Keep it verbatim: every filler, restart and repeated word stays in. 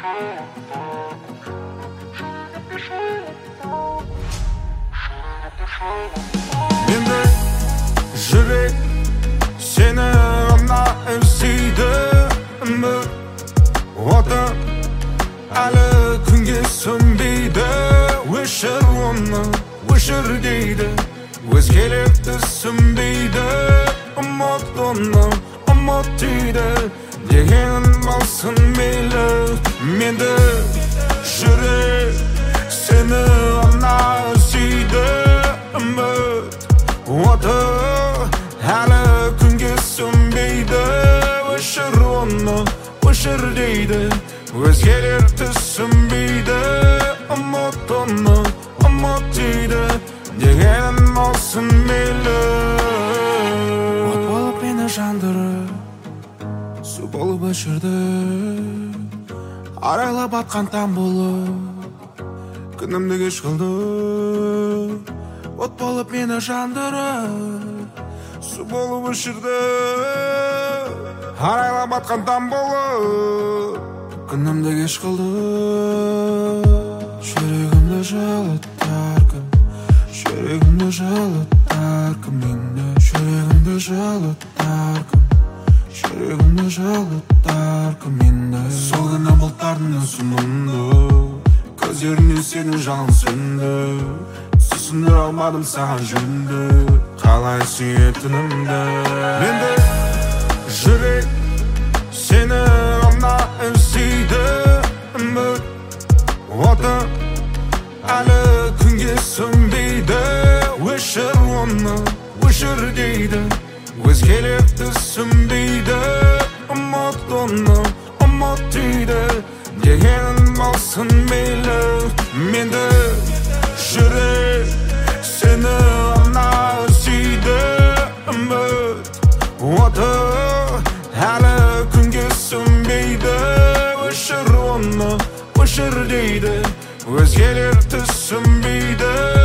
Mende жүрек сені ғана іздейді, үміт оты әлі күнге сөнбейді. Өшір оны, өшір дейді, өзгелер түсінбейді. Ұмыт оны, ұмыт дейді, деген болсын мейлі. Менде жүрек сені ғана іздейді, үміт оты әлі күнге сөнбейді. Өшір оны, өшір дейді, өзгелер түсінбейді. Ұмыт оны, ұмыт дейді, деген болсын мейлі. От болып мені жандырып, су болып өшірді, арайлап атқан таң болып күнімді кеш қылды. От болып мені жандырып, су болып өшірді, арайлап атқан таң болып күнімді кеш қылды. Жүрегімді жылытар кім, жүрегімді жылытар кім, мені жүрегімді жылытар кім, жүрегімді жылытар кім, мені. Сол күні бұлттардың үсімінді, көздеріне сенің жалын сөнді. Түсіндіре алмадым саған жөнді, қалай сүйетінімді. Менде жүрек сені ғана іздейді, үміт оты әлі күнге сөнбейді. Өшір оны, өшір дейді, өзгелер түсінбейді. Ұмыт оны, ұмыт дейді, деген болсын мейлі. Менде жүрек сені ғана іздейді, үміт оты әлі күнге сөнбейді. Өшір оны, өшір дейді, өзгелер түсінбейді.